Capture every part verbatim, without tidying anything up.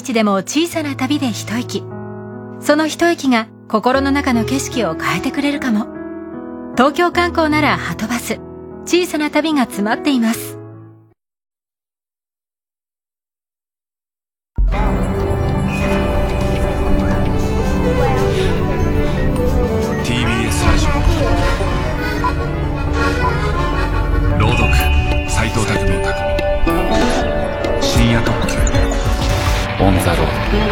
日でも小さな旅で一息。その一息が心の中の景色を変えてくれるかも。東京観光ならはとバス。小さな旅が詰まっています。 朗読斎藤工の匠深夜特急オンザロー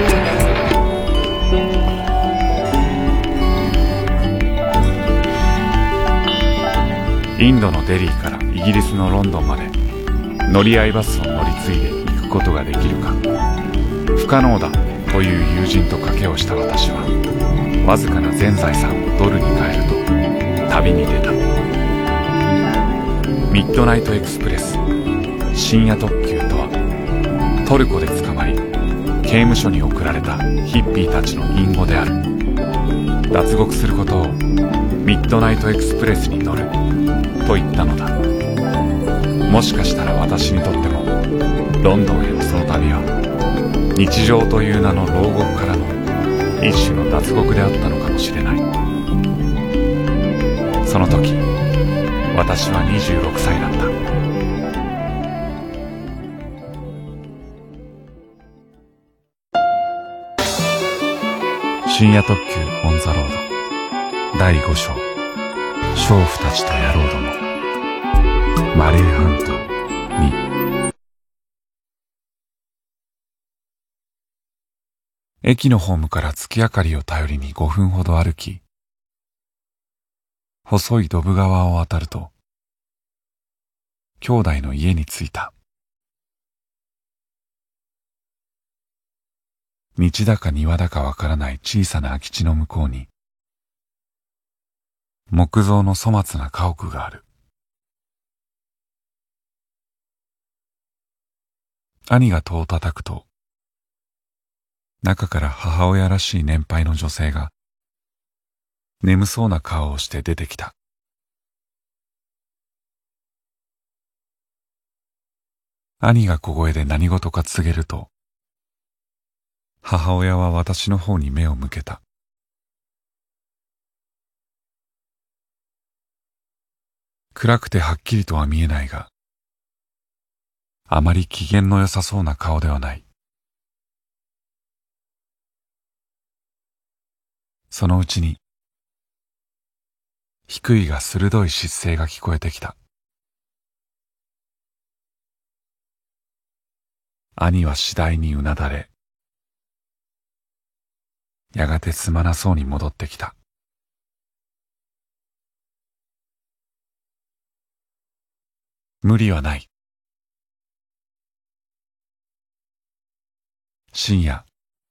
ド。インドのデリーからイギリスのロンドンまで乗り合いバスを乗り継いで行くことができるか不可能だという友人と賭けをした私はわずかな全財産をドルに変えると旅に出た。ミッドナイトエクスプレス深夜特急とはトルコで捕まり刑務所に送られたヒッピーたちの隠語である。脱獄することをミッドナイトエクスプレスに乗ると言ったのだ。もしかしたら私にとってもロンドンへのその旅は日常という名の牢獄からの一種の脱獄であったのかもしれない。その時私はにじゅうろくさいだった。深夜特急オンザロードだいご章娼婦たちと野郎どもマレー半島に。駅のホームから月明かりを頼りにごふんほど歩き細いドブ川を渡ると兄弟の家に着いた。道だか庭だかわからない小さな空き地の向こうに木造の粗末な家屋がある。兄が戸を叩くと中から母親らしい年配の女性が眠そうな顔をして出てきた。兄が小声で何事か告げると母親は私の方に目を向けた。暗くてはっきりとは見えないがあまり機嫌の良さそうな顔ではない。そのうちに低いが鋭い失声が聞こえてきた。兄は次第にうなだれやがてすまなそうに戻ってきた。無理はない。深夜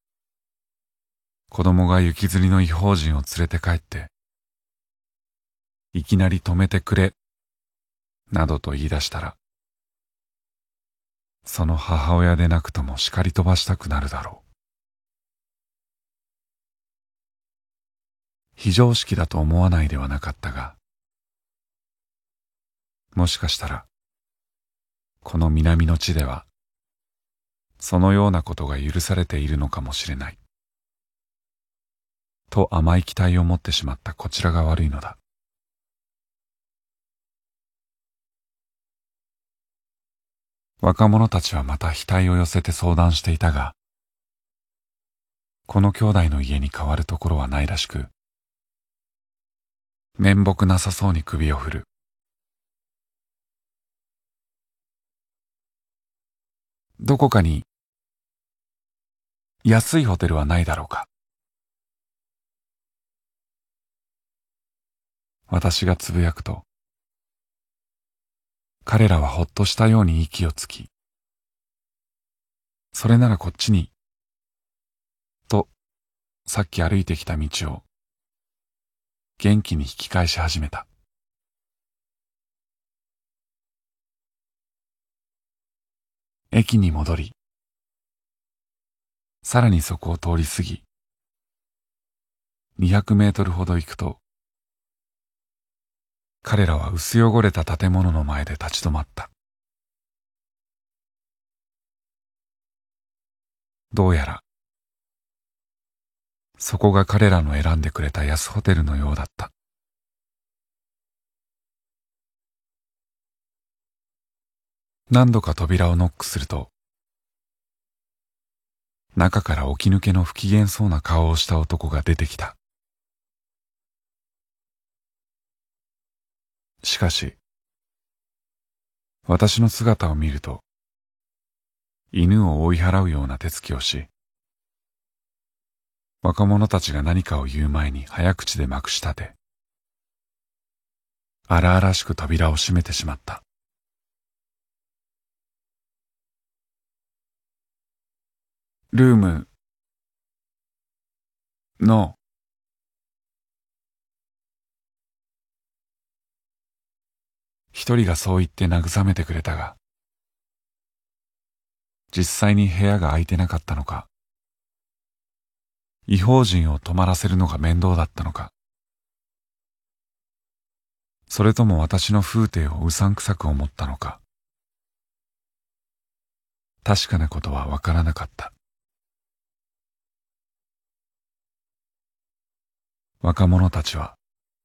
子供が行きずりの異邦人を連れて帰っていきなり止めてくれなどと言い出したらその母親でなくとも叱り飛ばしたくなるだろう。非常識だと思わないではなかったがもしかしたらこの南の地ではそのようなことが許されているのかもしれないと甘い期待を持ってしまったこちらが悪いのだ。若者たちはまた額を寄せて相談していたがこの兄弟の家に変わるところはないらしく面目なさそうに首を振る。どこかに安いホテルはないだろうか。私がつぶやくと彼らはほっとしたように息をつきそれならこっちにとさっき歩いてきた道を元気に引き返し始めた。駅に戻りさらにそこを通り過ぎにひゃくメートルほど行くと彼らは薄汚れた建物の前で立ち止まった。 どうやらそこが彼らの選んでくれた安ホテルのようだった。何度か扉をノックすると、中から起き抜けの不機嫌そうな顔をした男が出てきた。しかし、私の姿を見ると、犬を追い払うような手つきをし、若者たちが何かを言う前に早口でまくし立て、荒々しく扉を閉めてしまった。ルームの一人がそう言って慰めてくれたが、実際に部屋が空いてなかったのか、異邦人を泊まらせるのが面倒だったのか、それとも私の風体をうさんくさく思ったのか、確かなことはわからなかった。若者たちは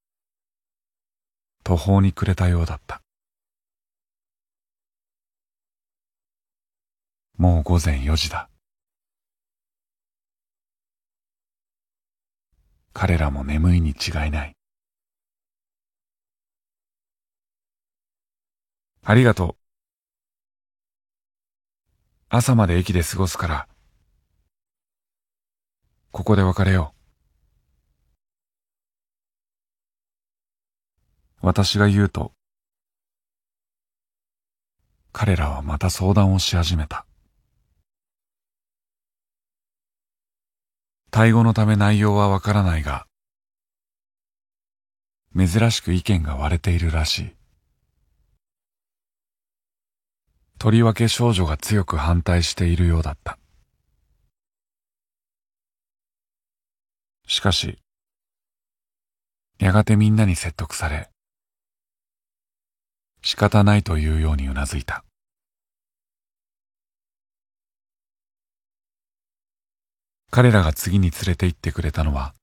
途方に暮れたようだった。もう午前よじだ。彼らも眠いに違いない。ありがとう。朝まで駅で過ごすから、ここで別れよう。私が言うと、彼らはまた相談をし始めた。タイ語のため内容はわからないが、珍しく意見が割れているらしい。とりわけ少女が強く反対しているようだった。しかし、やがてみんなに説得され、仕方ないというようにうなずいた。彼らが次に連れて行ってくれたのは、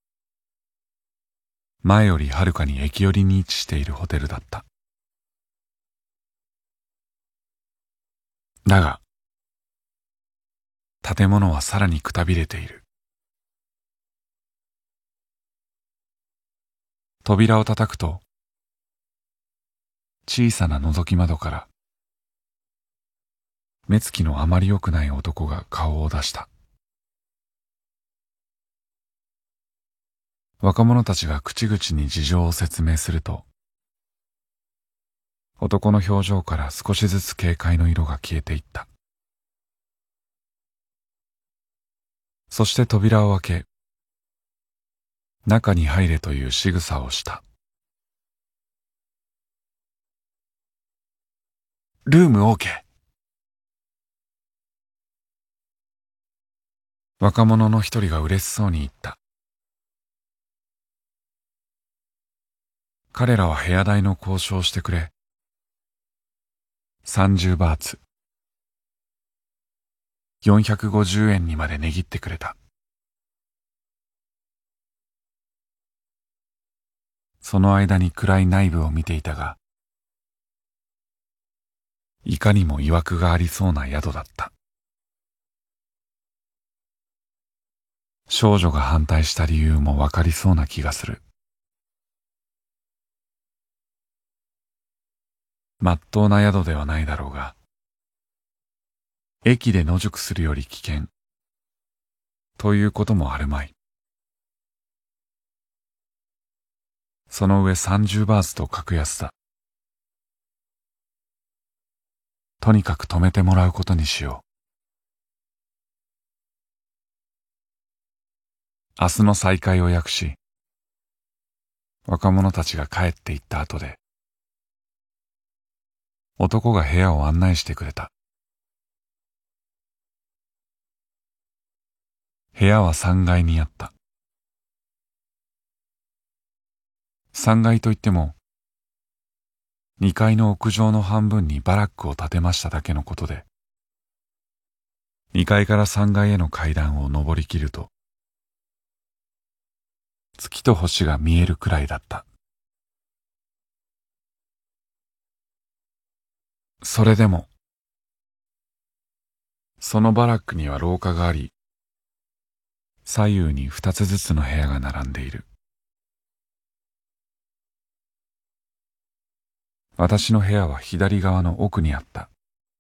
前よりはるかに駅寄りに位置しているホテルだった。だが、建物はさらにくたびれている。扉を叩くと、小さな覗き窓から、目つきのあまり良くない男が顔を出した。若者たちが口々に事情を説明すると、男の表情から少しずつ警戒の色が消えていった。そして扉を開け、中に入れという仕草をした。ルーム オーケー。若者の一人が嬉しそうに言った。彼らは部屋代の交渉をしてくれ、さんじゅうバーツ、よんひゃくごじゅうえんにまで値切ってくれた。その間に暗い内部を見ていたが、いかにも曰くがありそうな宿だった。少女が反対した理由もわかりそうな気がする。まっとうな宿ではないだろうが、駅で野宿するより危険、ということもあるまい。その上さんじゅうバーツと格安だ。とにかく泊めてもらうことにしよう。明日の再会を約し、若者たちが帰って行った後で、男が部屋を案内してくれた。部屋はさんがいにあった。さんがいといっても、にかいの屋上の半分にバラックを建てましただけのことで、 にかいからさんがいへの階段を上りきると、月と星が見えるくらいだった。それでも、そのバラックには廊下があり、左右に二つずつの部屋が並んでいる。私の部屋は左側の奥にあった。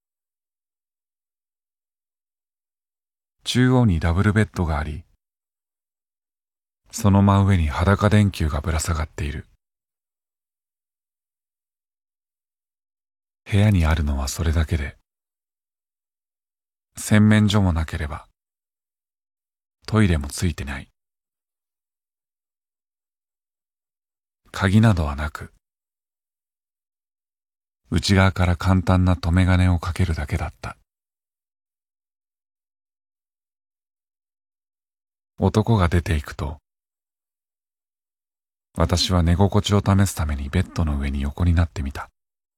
中央にダブルベッドがあり、その真上に裸電球がぶら下がっている。部屋にあるのはそれだけで、洗面所もなければ、トイレもついてない。鍵などはなく、内側から簡単な留め金をかけるだけだった。男が出て行くと、私は寝心地を試すためにベッドの上に横になってみた。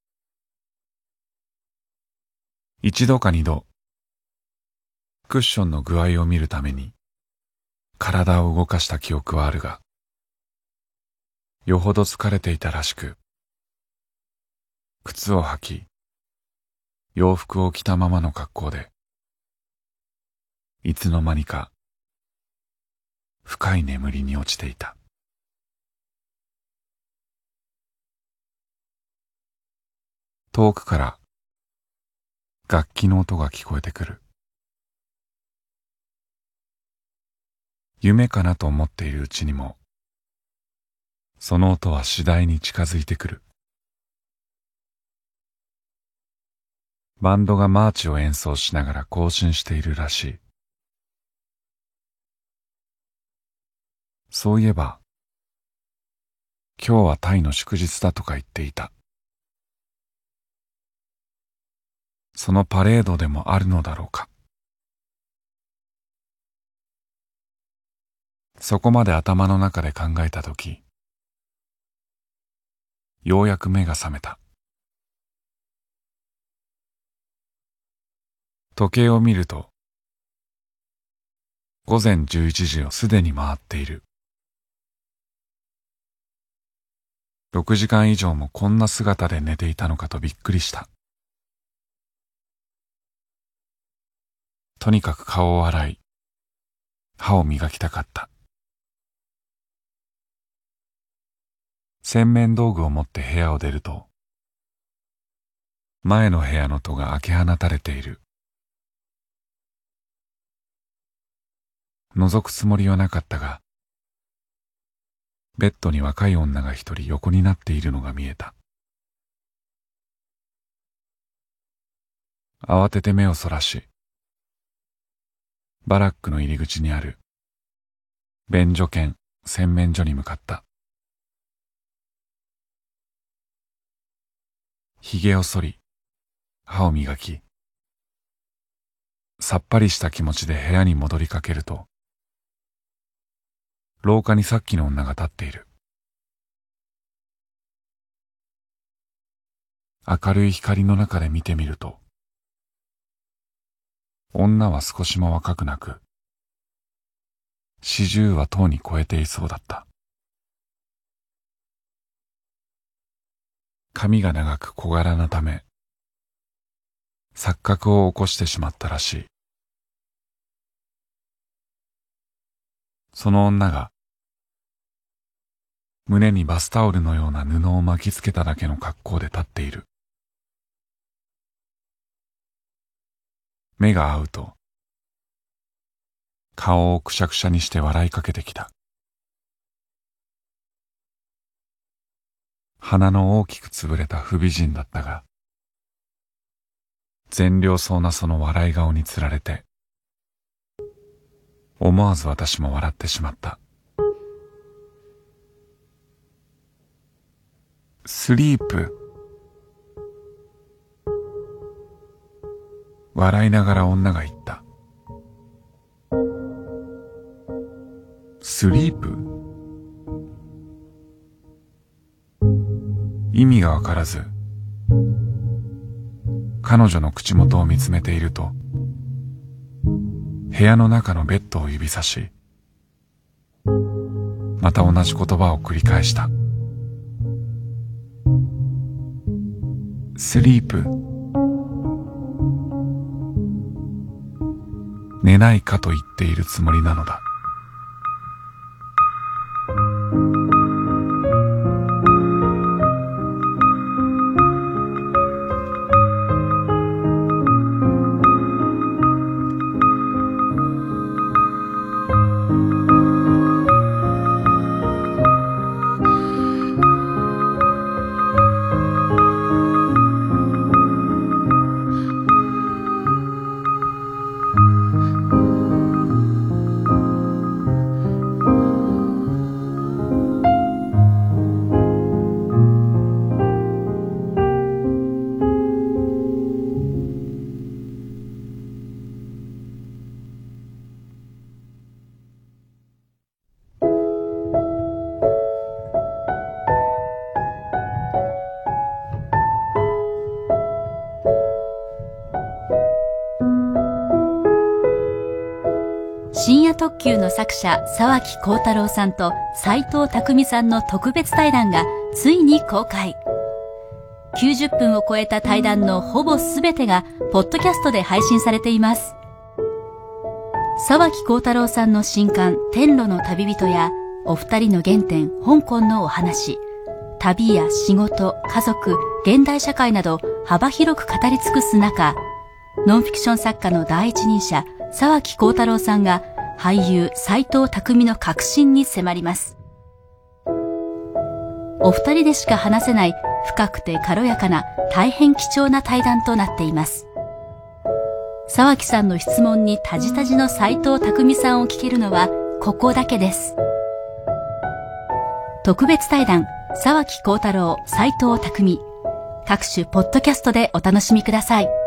一度か二度、クッションの具合を見るために体を動かした記憶はあるが、よほど疲れていたらしく、靴を履き、洋服を着たままの格好で、いつの間にか深い眠りに落ちていた。遠くから楽器の音が聞こえてくる。夢かなと思っているうちにも、その音は次第に近づいてくる。バンドがマーチを演奏しながら行進しているらしい。そういえば、今日はタイの祝日だとか言っていた。そのパレードでもあるのだろうか。そこまで頭の中で考えたとき、ようやく目が覚めた。時計を見ると、午前じゅういちじをすでに回っている。ろくじかん以上もこんな姿で寝ていたのかとびっくりした。とにかく顔を洗い、歯を磨きたかった。洗面道具を持って部屋を出ると、前の部屋の戸が開け放たれている。覗くつもりはなかったが、ベッドに若い女が一人横になっているのが見えた。慌てて目をそらし、バラックの入り口にある便所兼洗面所に向かった。髭を剃り、歯を磨き、さっぱりした気持ちで部屋に戻りかけると、廊下にさっきの女が立っている。明るい光の中で見てみると、女は少しも若くなく、四十はとうに超えていそうだった。髪が長く小柄なため、錯覚を起こしてしまったらしい。その女が、胸にバスタオルのような布を巻きつけただけの格好で立っている。目が合うと、顔をくしゃくしゃにして笑いかけてきた。鼻の大きくつぶれた不美人だったが、善良そうなその笑い顔につられて、思わず私も笑ってしまった。スリープ。笑いながら女が言った。スリープ？意味がわからず、彼女の口元を見つめていると、 部屋の中のベッドを指さし、また同じ言葉を繰り返した。スリープ。寝ないかと言っているつもりなのだ。 深夜特急の作者沢木耕太郎さんと斎藤工さんの特別対談がついに公開。きゅうじゅっぷんを超えた対談のほぼすべてがポッドキャストで配信されています。沢木耕太郎さんの新刊天路の旅人やお二人の原点香港のお話、旅や仕事、家族、現代社会など幅広く語り尽くす中、ノンフィクション作家の第一人者沢木耕太郎さんが俳優斎藤工の革新に迫ります。お二人でしか話せない深くて軽やかな大変貴重な対談となっています。沢木さんの質問にタジタジの斎藤工さんを聞けるのはここだけです。特別対談沢木耕太郎斎藤工、各種ポッドキャストでお楽しみください。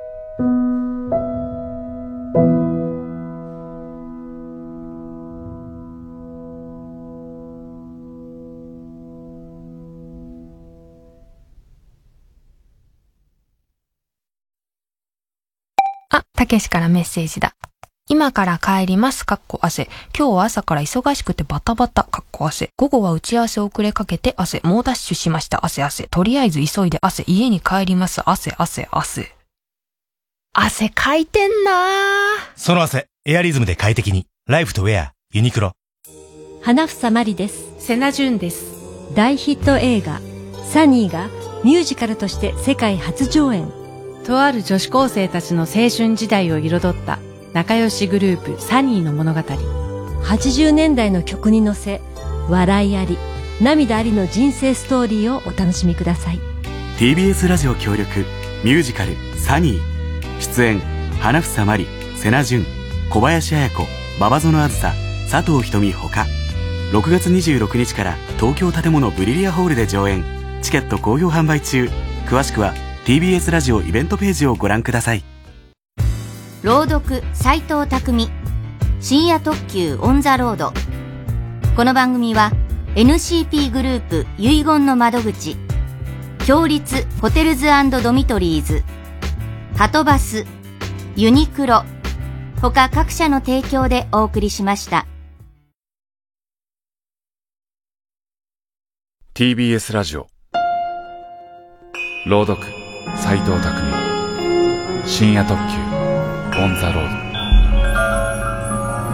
あ、たけしからメッセージだ。今から帰ります、かっこ汗。今日は朝から忙しくてバタバタ、かっこ汗。午後は打ち合わせ遅れかけて汗。猛ダッシュしました、汗汗。とりあえず急いで汗。家に帰ります、汗汗汗。汗かいてんなー。 その汗、エアリズムで快適に。ライフとウェア、ユニクロ。 花房まりです。 セナジュンです。 大ヒット映画サニーがミュージカルとして世界初上演。 とある女子高生たちの青春時代を彩った仲良しグループサニーの物語。 はちじゅうねんだいの曲に乗せ、笑いあり涙ありの人生ストーリーをお楽しみください。 ティービーエス ラジオ協力ミュージカルサニー。出演花房まり、セナジュン、小林綾子、馬場園あずさ、佐藤瞳ほか。ろくがつにじゅうろくにちから東京建物ブリリアホールで上演。チケット好評販売中。詳しくは ティービーエス ラジオイベントページをご覧ください。 朗読斎藤工、深夜特急オンザロード。この番組は エヌシーピー グループ遺言の窓口、共立ホテルズ&ドミトリーズ、はとバス、ユニクロ他各社の提供でお送りしました。 ティービーエス ラジオ朗読斎藤工、深夜特急オンザロード。